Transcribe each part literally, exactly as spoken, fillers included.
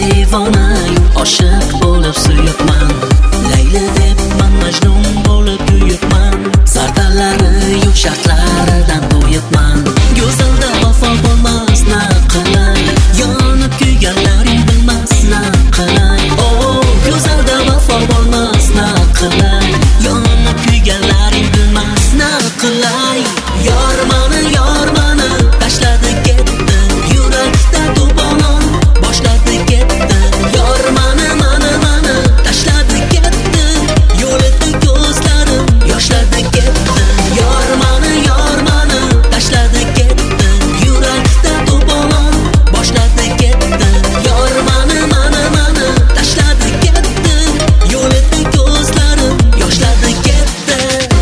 devona oshiq bo'lib suyibman. Layli deb man Majnun bo'lib kuyibman. Sardallari yo'q shartlaridan to'yibman. Go'zalda vafo bo'lmas na qilay, yonib kuyganlaring bilmas na qilay. Oh, go'zalda vafo bo'lmas na qilay, yonib kuyganlaring bilmas na qilay. Yor mani, yor mani tashladi ketdi, yurakda to'polon boshladi ketdi. Yor mani, mani, mani tashladi ketdi, yo'lida ko'zlarim yoshladi ketdi. Yor mani, yor mani tashladi ketdi, yurakda to'polon boshladi ketdi. Yor mani, mani, mani tashladi ketdi, yo'lida ko'zlarim yoshladi ketdi.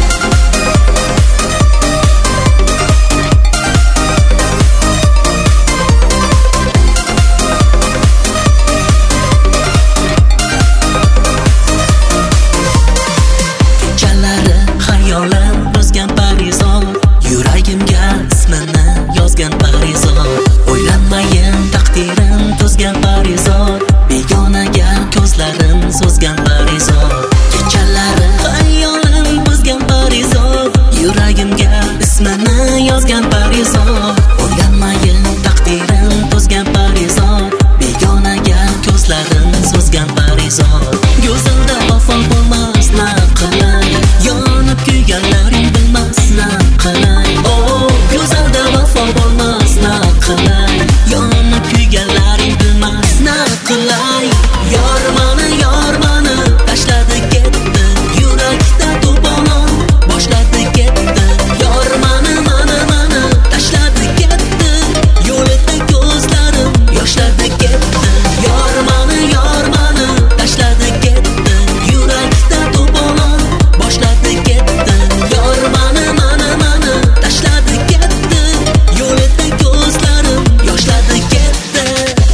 Kechalari xayolim buzgan parizor, yuragimga ismini yozgan parizor. O'ylanmayin taqdirim to'zgan parizor, begonaga ko'zlarim so'zgan parizor. Kechalari xayolim buzgan parizor, yuragimga ismini yozgan parizor. O'ylanmayin taqdirim to'zgan parizor, begonaga ko'zlarim so'zgan parizor. Go'zalda vafo bo'lmas na qilay, yonib kuyganlaring bilmas na qilay. Oh, go'zalda vafo bo'lmas na qilay, yonib kuyganlaring bilmas na qilay. Yor mani, yor mani tashladi ketdi, yurakda to'polon boshladi ketdi. Yor mani, mani, mani tashladi ketdi, yo'lida ko'zlarim yoshladi ketdi. Yor mani, yor mani tashladi ketdi, yurakda to'polon boshladi ketdi. Yor mani, mani, mani tashladi ketdi, yo'lida ko'zlarim yoshladi ketdi.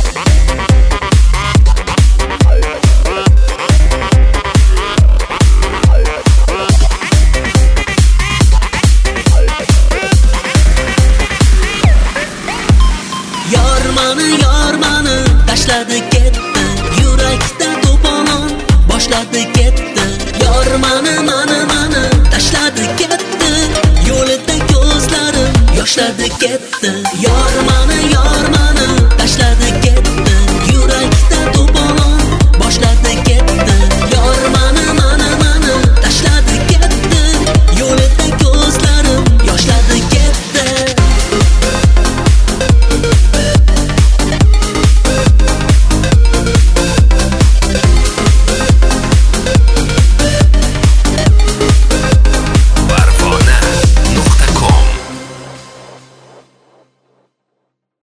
Yor mani, yor mani tashladi ketdi, yurakda to'polon boshladi ketdi. Yor mani, mani, mani tashladi ketdi, yo'lida ko'zlarim yoshladi ketdi.